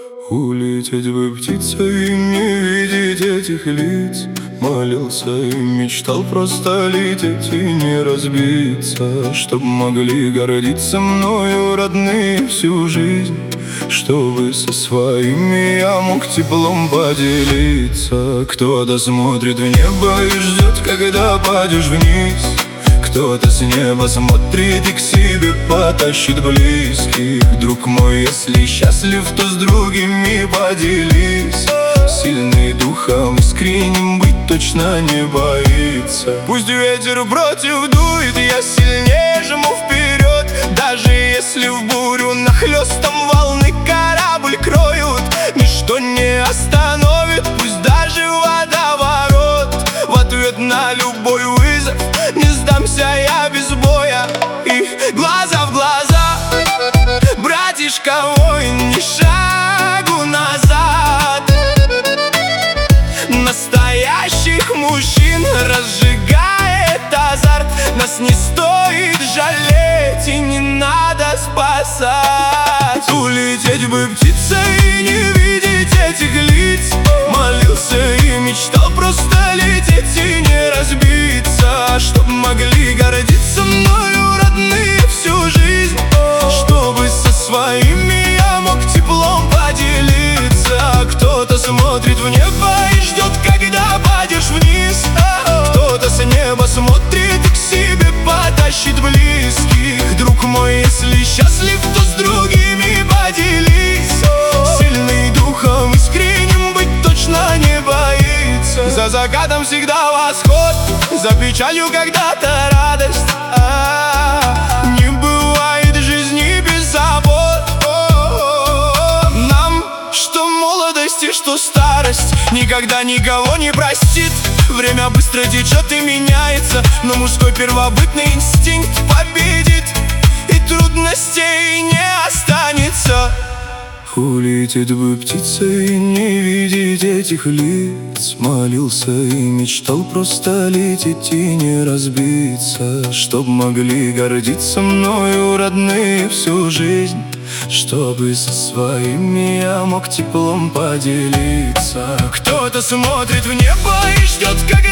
Улететь бы птицей и не видеть этих лиц. Молился и мечтал просто лететь и не разбиться, чтоб могли гордиться мною родные всю жизнь, чтобы со своими я мог теплом поделиться. Кто-то смотрит в небо и ждет, когда падешь вниз. Кто-то с неба смотрит и к себе потащит близких. Друг мой, если счастлив, то с другими поделись. Сильный духом, искренним быть точно не боится. Пусть ветер против дует, я сильнее жму вперед. Даже если в бурю нахлёстом волны корабль кроют, ничто не остановит, пусть даже водоворот. В ответ на любой вызов не сдамся я без боя. И глаза в глаза, братишка мой, ни шагу назад. Настоящих мужчин разжигает азарт. Нас не стоит жалеть и не надо спасать. Улететь бы птицей и не видеть этих лиц. Молился и мечтал просто лететь и не разбиться, чтоб могли гордиться мною родные всю жизнь, чтобы со своими я мог теплом поделиться. Кто-то смотрит в небо и ждет, когда падешь вниз. Кто-то с неба смотрит и к себе потащит близких. Друг мой, если счастлив, то с другими поделись. Сильный духом, искренним быть точно не боится. За закатом всегда восход, за печалью когда-то радость. Не бывает жизни без забот. Нам, что молодость и что старость, никогда никого не простит. Время быстро течет и меняется, но мужской первобытный инстинкт победит, и трудностей не останется. Улететь бы птицей и не видеть этих лиц. Молился и мечтал просто лететь и не разбиться, чтоб могли гордиться мною родные всю жизнь, чтобы со своими я мог теплом поделиться. Кто-то смотрит в небо и ждет, когда